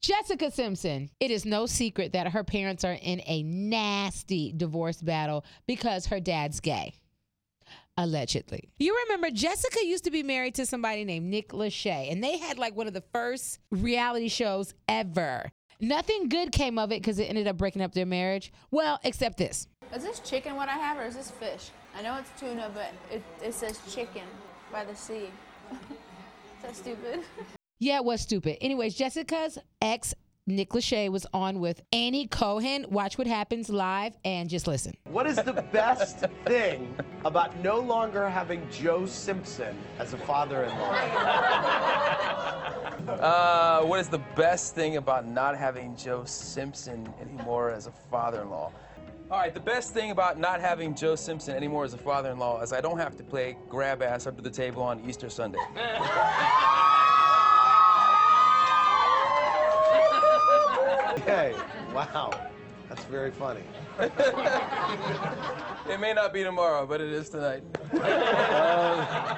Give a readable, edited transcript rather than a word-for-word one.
Jessica Simpson. It is no secret that her parents are in a nasty divorce battle because her dad's gay. Allegedly. You remember Jessica used to be married to somebody named Nick Lachey, and they had like one of the first reality shows ever. Nothing good came of it because it ended up breaking up their marriage. Well, except this. Is this chicken what I have, or is this fish? I know it's tuna, but it says chicken by the sea. Is that stupid? Yeah, it was stupid. Anyways, Jessica's ex, Nick Lachey, was on with Annie Cohen. Watch what happens live and just listen. What is the best thing about no longer having Joe Simpson as a father-in-law? What is the best thing about not having Joe Simpson anymore as a father-in-law? All right, the best thing about not having Joe Simpson anymore as a father-in-law is I don't have to play grab ass under the table on Easter Sunday. Okay, wow, that's very funny. It may not be tomorrow, but it is tonight.